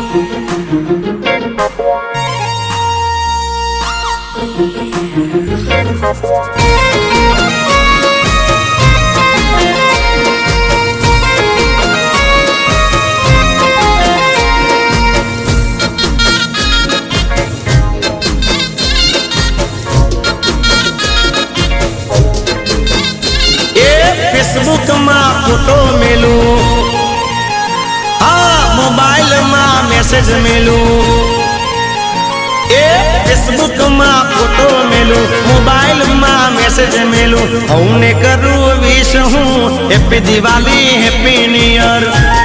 Facebook में photo मेलू, हाँ mobile में मैसेज मेलू। फेसबुक में फोटो मेलू, मोबाइल में मैसेज मेलू। हमने करू विश हूँ happy Diwali happy new year.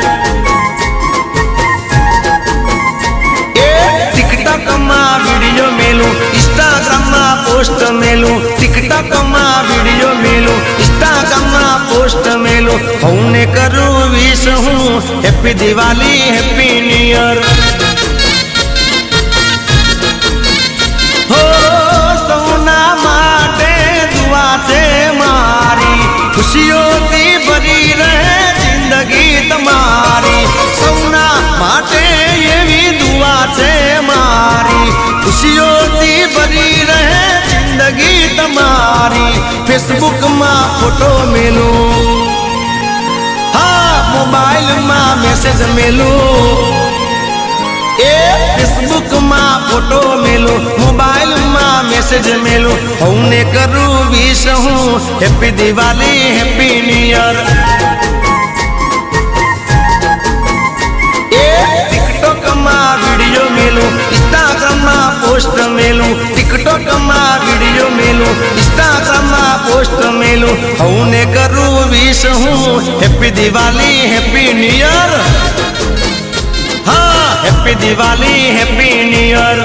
TikTok में वीडियो मेलू, इंस्टाग्राम में पोस्ट मेलू। टिकटॉक में वीडियो मेलू, इंस्टाग्राम में पोस्ट मेलू। हमने करू विश हूँ happy Diwali happy new year. हो सोना माटे दुआ से मारी, खुशियों की भरी रहे जिंदगी तुम्हारी। सोना माटे ये भी दुआ से मारी, खुशियों की भरी रहे जिंदगी तुम्हारी। फेसबुक में फोटो मेलू, हाँ मोबाइल में मैसेज मेलू। फेसबुक में फोटो मेलू, मोबाइल में मैसेज मेलू। हमने करू विश हूँ happy Diwali happy new year. TikTok में वीडियो मेलू, इंस्टाग्राम में पोस्ट मेलू। टिकटॉक में वीडियो मेलू, इंस्टाग्राम में पोस्ट मेलू। हमने करू विश हूँ happy Diwali happy new year. हाँ happy Diwali happy new year.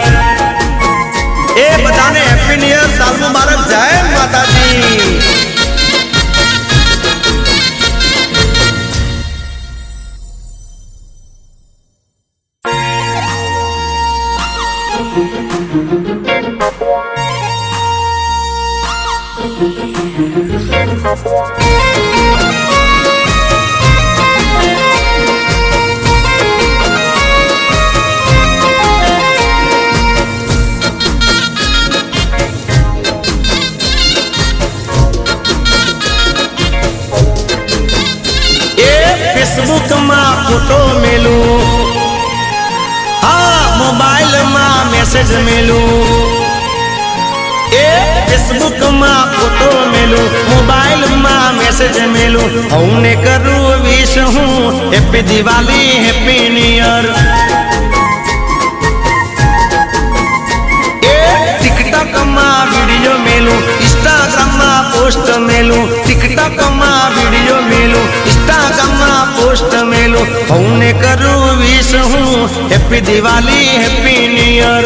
बताने हैप्पी न्यू ईयर, साल मुबारक जाए माता जी। फेसबुक में फोटो मेलू, हाँ मोबाइल में मैसेज मेलू। फेसबुक में फोटो मेलू, मोबाइल में मैसेज मेलू। हमने करू विश हूँ happy Diwali happy new year. TikTok में वीडियो मेलू, इंस्टाग्राम में पोस्ट मेलू। टिकटॉक में वीडियो मेलू, इंस्टाग्राम में पोस्ट मेलू। हमने करू विश हूँ happy Diwali happy new year.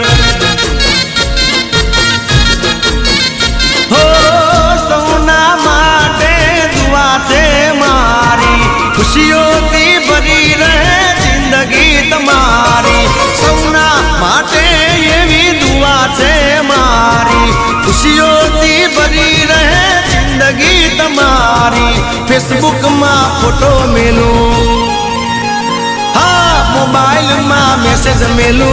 हो सोना माटे दुआ से मारी, खुशियों की भरी रहे जिंदगी तुम्हारी। सोना माटे ये भी दुआ से मारी, खुशियों की भरी रहे जिंदगी तुम्हारी। फेसबुक में फोटो मेलू, हाँ मोबाइल में मैसेज मेलू।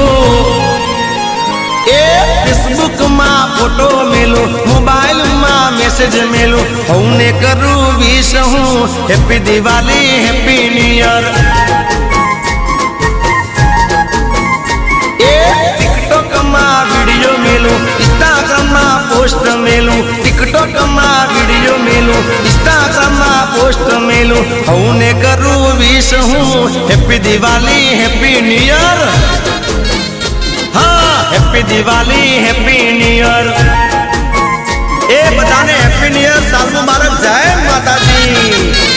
फेसबुक में फोटो मेलू, मोबाइल में मैसेज मेलू। हमने करू विश हूँ happy Diwali happy new year. TikTok में वीडियो मेलू, इंस्टाग्राम में पोस्ट मेलू। टिकटॉक में वीडियो मेलू, इंस्टाग्राम में पोस्ट मेलू। हमने करू विश हूँ happy Diwali happy new year. हाँ happy Diwali happy new year. बताने हैप्पी न्यू ईयर, साल मुबारक जाए माता जी।